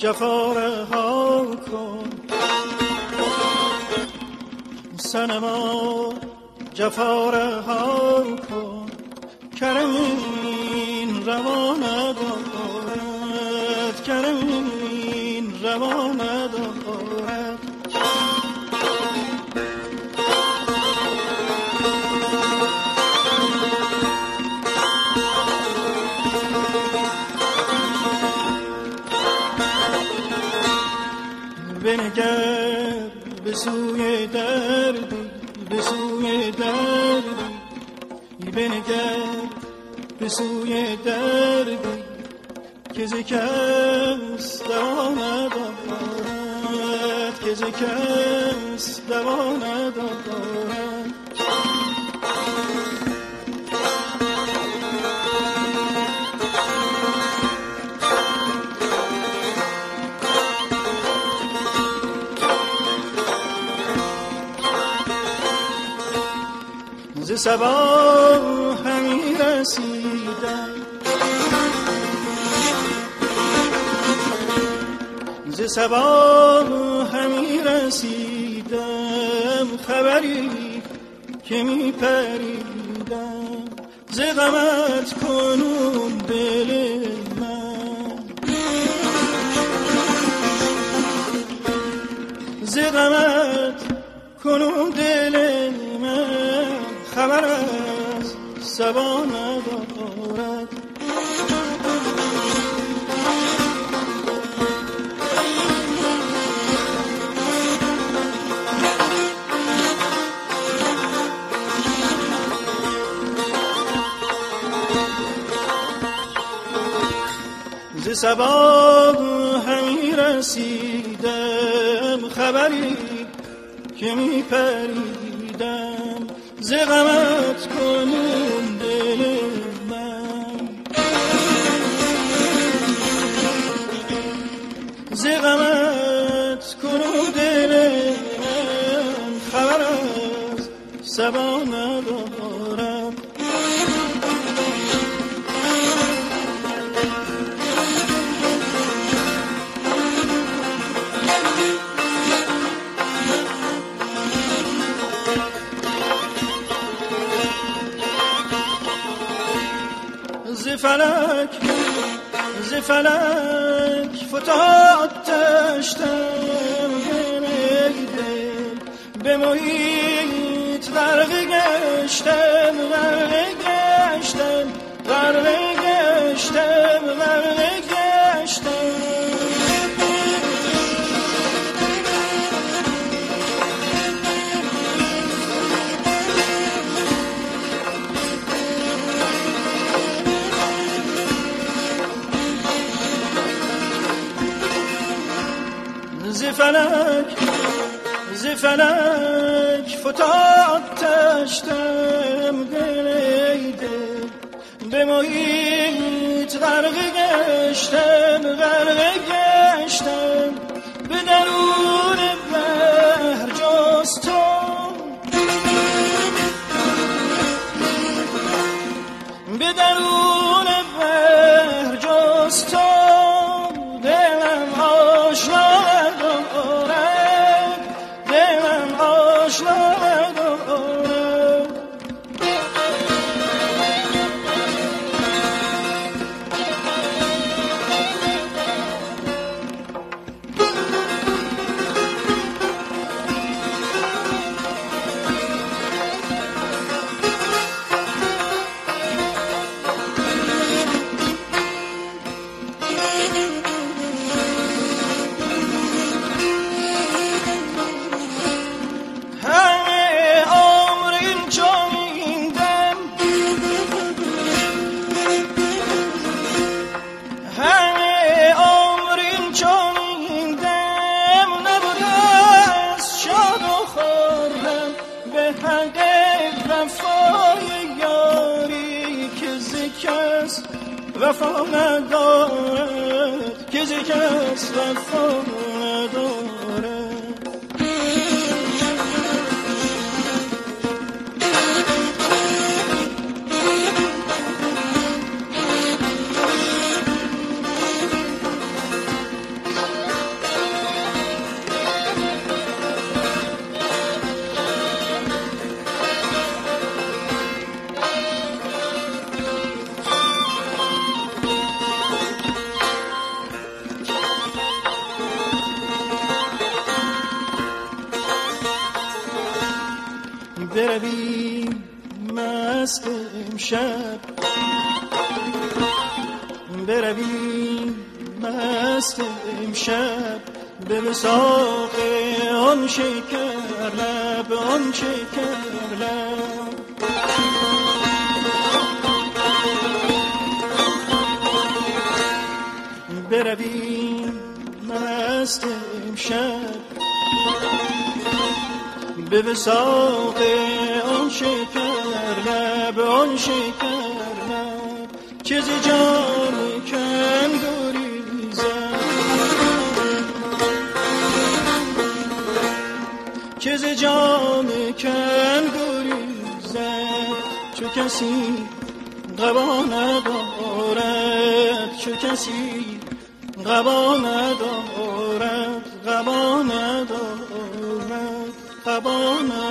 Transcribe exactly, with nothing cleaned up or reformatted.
جفا رها کن صنما جفا رها کن کرم این روا ندارد کرم این روا ندارد بنگر به سوی دردی به سوی دردی بنگر به سوی دردی که ز کس دوا ندارد که ز کس دوا ندارد ز صبا همی رسیدم ز صبا همی رسیدم خبری که می پریدم ز غمت کنون دل من ز غمت کنون دل من خبر از صبا ندارد ز صبا همی رسیدم خبری که می پریدم ز غمت کنون دل من ز غمت کنون دل من خبر از صبا ندارم ز فلک ز فلک فتاد دشتم به محیط غرق گشتم غرق گشتم غرق گشتم غرق گشتم ز فلک ز فلک فتاد دشتم گریده به محیط غرق گشتم غرق گشتم به درون بحر جز تو به درون بحر جز تو دلم آشنا وفا ندارد که ز کس وفا ندارد بروی مست امشب، بروی مست امشب به وثاق آن شکر لب، آن شکر لب. بروی مست امشب به وثاق آن شکر لب، آن شکر لب. که ز جام کن گریزم، که ز جام کن گریزم چو کسی قبا ندارد، چو کسی قبا ندارد، قبا ندارد، قبا ندارد.